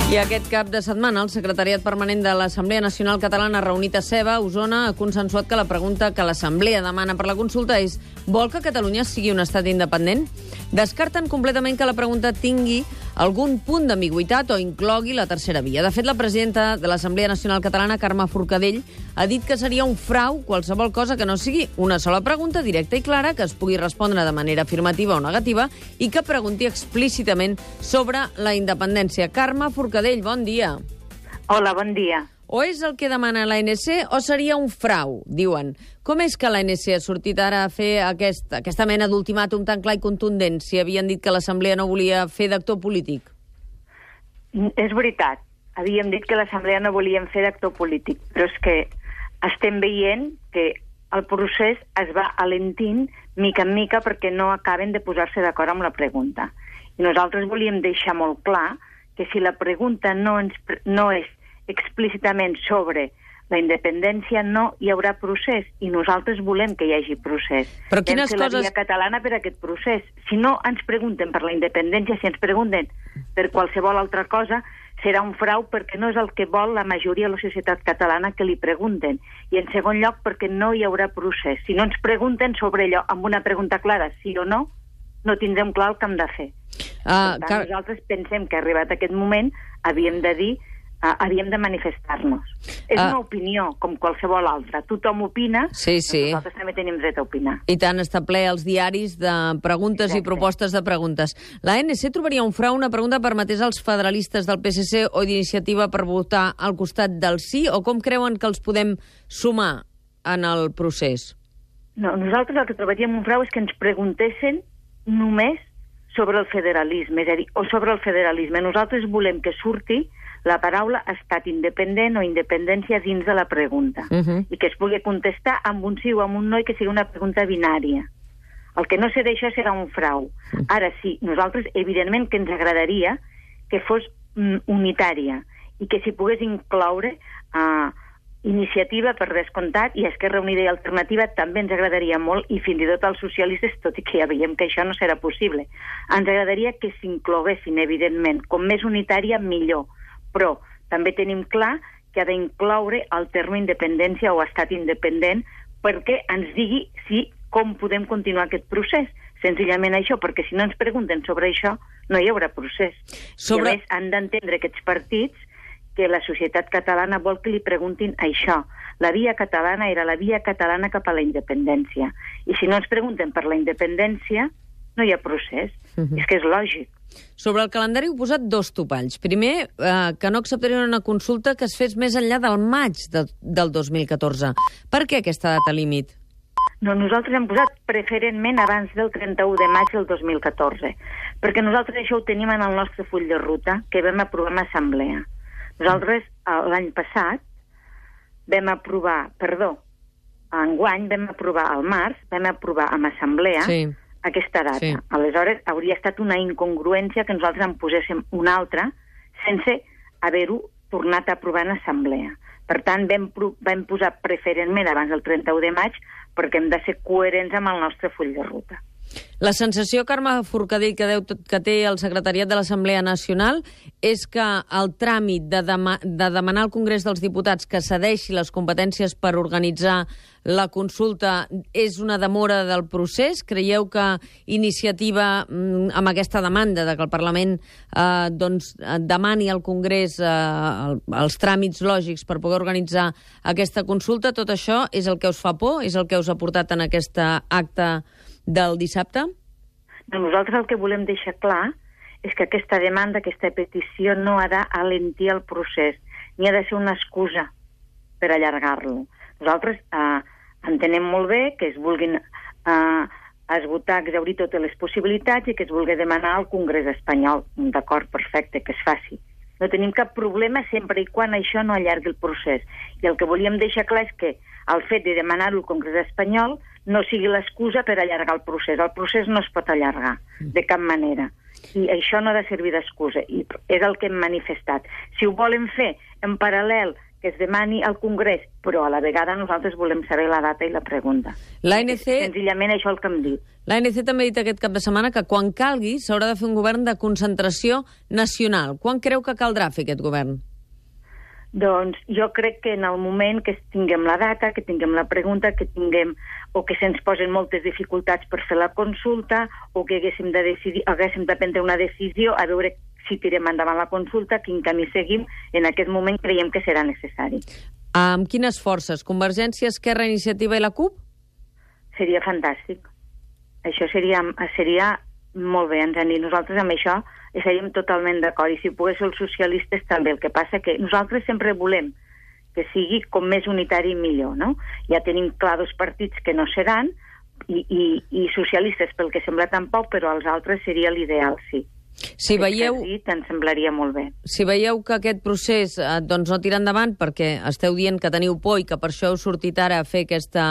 I aquest cap de setmana el secretariat permanent de l'Assemblea Nacional Catalana reunit a Seva, Osona, ha consensuat que la pregunta que l'Assemblea demana per la consulta és: vol que Catalunya sigui un estat independent? Descarten completament que la pregunta tingui algun punt d'ambigüitat o inclogui la tercera via. De fet, la presidenta de l'Assemblea Nacional Catalana, Carme Forcadell, ha dit que seria un frau qualsevol cosa que no sigui una sola pregunta directa i clara, que es pugui respondre de manera afirmativa o negativa i que pregunti explícitament sobre la independència. Carme Forcadell, bon dia. Hola, bon dia. O és el que demana l'ANC o seria un frau, diuen. Com és que l'ANC ha sortit ara a fer aquesta mena d'ultimàtum tan clar i contundent si havien dit que l'Assemblea no volia fer d'actor polític? És veritat. Havíem dit que l'Assemblea no volíem fer d'actor polític, però és que estem veient que el procés es va alentint mica en mica perquè no acaben de posar-se d'acord amb la pregunta. I nosaltres volíem deixar molt clar que si la pregunta no és explícitament sobre la independència, no hi haurà procés, i nosaltres volem que hi hagi procés. Però quines coses... la via catalana per a aquest procés. Si no ens pregunten per la independència, si ens pregunten per qualsevol altra cosa, serà un frau perquè no és el que vol la majoria de la societat catalana que li pregunten. I en segon lloc, perquè no hi haurà procés. Si no ens pregunten sobre allò amb una pregunta clara, sí o no, no tindrem clar el que hem de fer. Per tant, nosaltres pensem que arribat aquest moment havíem de manifestar-nos. És una opinió, com qualsevol altra. Tothom opina, sí. Nosaltres també tenim dret a opinar. I tant, està ple els diaris de preguntes. Exacte. I propostes de preguntes. L'ANC trobaria un frau una pregunta permetés als federalistes del PSC o d'Iniciativa per votar al costat del sí, o com creuen que els podem sumar en el procés? No, nosaltres el que trobaríem un frau és que ens preguntessin només sobre el federalisme, és a dir, o sobre el federalisme. Nosaltres volem que surti la paraula estat independent o independència dins de la pregunta, i que es pugui contestar amb un sí o amb un no i que sigui una pregunta binària. El que no sé d'això serà un frau. Ara sí, nosaltres evidentment que ens agradaria que fos unitària i que s'hi pogués incloure Iniciativa per descomptat i Esquerra Unida i Alternativa també ens agradaria molt, i fins i tot als socialistes, tot i que ja veiem que això no serà possible. Ens agradaria que s'incloguessin, evidentment. Com més unitària, millor. Però també tenim clar que ha d'incloure el terme independència o estat independent perquè ens digui com podem continuar aquest procés. Senzillament això, perquè si no ens pregunten sobre això, no hi haurà procés. I a més, han d'entendre aquests partits que la societat catalana vol que li preguntin això. La via catalana era la via catalana cap a la independència. I si no ens pregunten per la independència, no hi ha procés. És que és lògic. Sobre el calendari heu posat dos topalls. Primer, que no acceptarien una consulta que es fes més enllà del maig del 2014. Per què aquesta data límit? No, nosaltres hem posat preferentment abans del 31 de maig del 2014, perquè nosaltres això ho tenim en el nostre full de ruta que vam aprovar en assemblea. Nosaltres, l'any passat, enguany vam aprovar al març, vam aprovar en assemblea aquesta data. Sí. Aleshores, hauria estat una incongruència que nosaltres en poséssim una altra sense haver-ho tornat a aprovar en assemblea. Per tant, vam posar preferentment abans del 31 de maig perquè hem de ser coherents amb el nostre full de ruta. La sensació, Carme Forcadell, que té el secretariat de l'Assemblea Nacional és que el tràmit de demanar al Congrés dels Diputats que cedeixi les competències per organitzar la consulta és una demora del procés. Creieu que Iniciativa, amb aquesta demanda de que el Parlament demani al Congrés els tràmits lògics per poder organitzar aquesta consulta, tot això és el que us fa por? És el que us ha portat en aquest acte del dissabte? No, nosaltres el que volem deixar clar és que aquesta demanda, aquesta petició no ha d'alentir el procés, ni ha de ser una excusa per allargar-lo. Nosaltres entenem molt bé que es vulguin esgotar, exhaurir totes les possibilitats i que es vulgui demanar al Congrés espanyol. D'acord, perfecte, que es faci. No tenim cap problema sempre i quan això no allargui el procés. I el que volíem deixar clar és que el fet de demanar-ho al Congrés espanyol no sigui l'excusa per allargar el procés. El procés no es pot allargar, de cap manera. I això no ha de servir d'excusa. I és el que hem manifestat. Si ho volen fer en paral·lel que es demani al Congrés, però a la vegada nosaltres volem saber la data i la pregunta. L'ANC... Senzillament això el que em diu. L'ANC també ha dit aquest cap de setmana que quan calgui s'haurà de fer un govern de concentració nacional. Quan creu que caldrà fer aquest govern? Doncs jo crec que en el moment que tinguem la data, que tinguem la pregunta, que tinguem o que se'ns posen moltes dificultats per fer la consulta o que haguéssim de prendre una decisió a veure si tirem endavant la consulta, quin camí seguim, en aquest moment creiem que serà necessari. Amb quines forces? Convergència, Esquerra, Iniciativa i la CUP? Seria fantàstic. Això seria molt bé, nosaltres amb això estaríem totalment d'acord, i si pogués ser els socialistes també. El que passa que nosaltres sempre volem que sigui com més unitari millor, no? Ja tenim clar dos partits que no seran, i socialistes pel que sembla tampoc, però els altres seria l'ideal, sí. Si veieu... Ens semblaria molt bé. Si veieu que aquest procés doncs no tira endavant perquè esteu dient que teniu por i que per això heu sortit ara a fer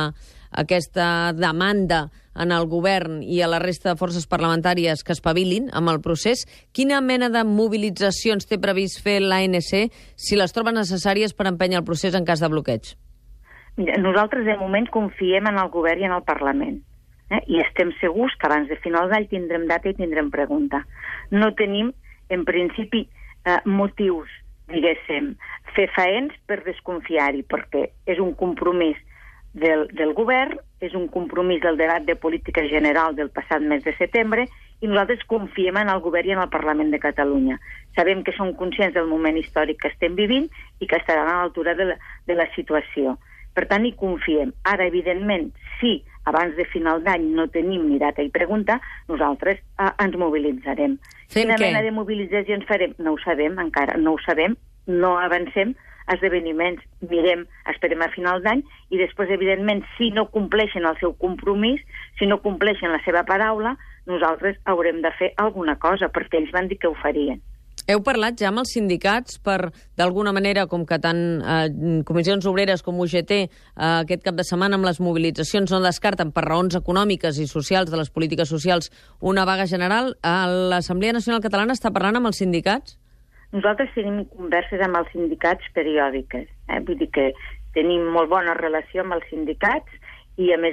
aquesta demanda en el govern i a la resta de forces parlamentàries que espavilin amb el procés, quina mena de mobilitzacions té previst fer l'ANC si les troba necessàries per empènyer el procés en cas de bloqueig? Mira, nosaltres de moment confiem en el govern i en el Parlament. I estem segurs que abans de final d'any tindrem data i tindrem pregunta. No tenim, en principi, motius, diguéssim, fefaents per desconfiar-hi, perquè és un compromís del govern, és un compromís del debat de política general del passat mes de setembre, i nosaltres confiem en el govern i en el Parlament de Catalunya. Sabem que són conscients del moment històric que estem vivint i que estaran a l'altura de la situació. Per tant, hi confiem. Ara, evidentment, si abans de final d'any no tenim ni data i pregunta, nosaltres ens mobilitzarem. Quina mena de mobilitzacions farem? No ho sabem encara, no ho sabem, no avancem esdeveniments, mirem, esperem a final d'any, i després, evidentment, si no compleixen el seu compromís, si no compleixen la seva paraula, nosaltres haurem de fer alguna cosa, perquè ells van dir que ho farien. Heu parlat ja amb els sindicats per, d'alguna manera, com que tant comissions obreres com UGT aquest cap de setmana amb les mobilitzacions no descarten per raons econòmiques i socials de les polítiques socials una vaga general, l'Assemblea Nacional Catalana està parlant amb els sindicats? Nosaltres tenim converses amb els sindicats periòdiques. Vull dir que tenim molt bona relació amb els sindicats i, a més,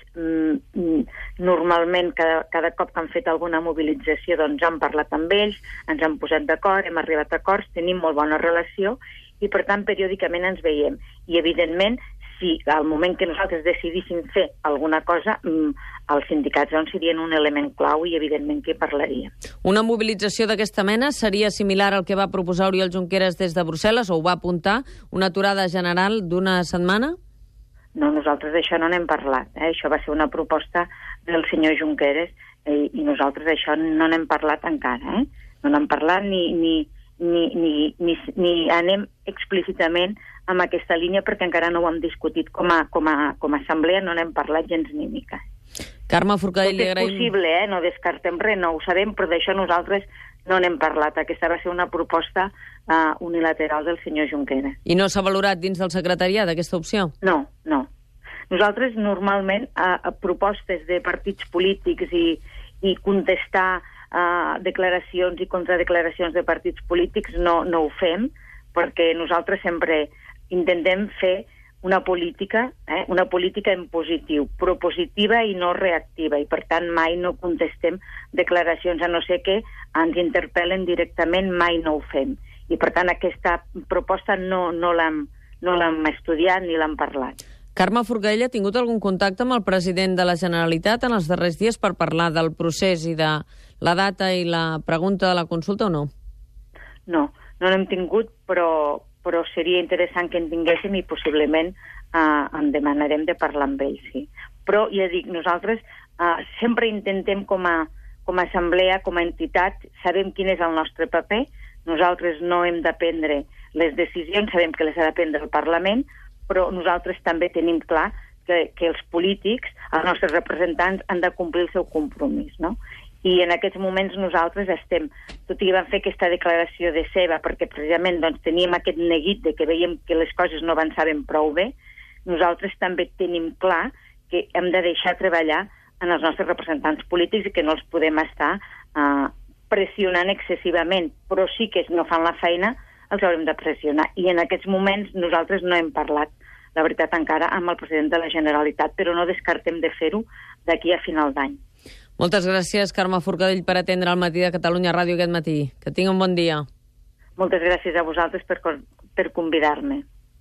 normalment, cada cop que han fet alguna mobilització, doncs han parlat amb ells, ens han posat d'acord, hem arribat a acords, tenim molt bona relació i, per tant, periòdicament ens veiem. I, evidentment, si al moment que nosaltres decidíssim fer alguna cosa, els sindicats doncs serien un element clau i, evidentment, que parlaria. Una mobilització d'aquesta mena seria similar al que va proposar Oriol Junqueras des de Brussel·les, o ho va apuntar, una aturada general d'una setmana? No, nosaltres d'això no n'hem parlat. Això va ser una proposta del senyor Junqueras i nosaltres d'això no n'hem parlat encara. No n'hem parlat ni anem explícitament amb aquesta línia perquè encara no ho hem discutit com a assemblea, no n'hem parlat gens ni mica. Carme Forcadell, li agraïm... És possible, no descartem res, no ho sabem, però d'això nosaltres no n'hem parlat. Aquesta va ser una proposta unilateral del senyor Junqueras. I no s'ha valorat dins del secretariat aquesta opció? No. Nosaltres normalment a propostes de partits polítics i contestar declaracions i contradeclaracions de partits polítics no ho fem, perquè nosaltres sempre intentem fer una política en positiu, propositiva i no reactiva, i per tant mai no contestem declaracions, a no ser que ens interpel·len directament, mai no ho fem. I per tant aquesta proposta no l'hem estudiat ni l'hem parlat. Carme Forcadell, ha tingut algun contacte amb el president de la Generalitat en els darrers dies per parlar del procés i de la data i la pregunta de la consulta o no? No n'hem tingut, però seria interessant que en tinguéssim i possiblement en demanarem de parlar amb ell, sí. Però, ja dic, nosaltres sempre intentem com a assemblea, com a entitat, sabem quin és el nostre paper, nosaltres no hem de prendre les decisions, sabem que les ha de prendre el Parlament, però nosaltres també tenim clar que els polítics, els nostres representants, han de complir el seu compromís, no? I en aquests moments nosaltres estem, tot i que vam fer aquesta declaració de seva, perquè precisament doncs, teníem aquest neguit de que veiem que les coses no avançaven prou bé, nosaltres també tenim clar que hem de deixar treballar en els nostres representants polítics i que no els podem estar pressionant excessivament, però sí que no fan la feina els haurem de pressionar. I en aquests moments nosaltres no hem parlat, la veritat, encara amb el president de la Generalitat, però no descartem de fer-ho d'aquí a final d'any. Moltes gràcies, Carme Forcadell, per atendre el Matí de Catalunya Ràdio aquest matí. Que tingui un bon dia. Moltes gràcies a vosaltres per convidar-me.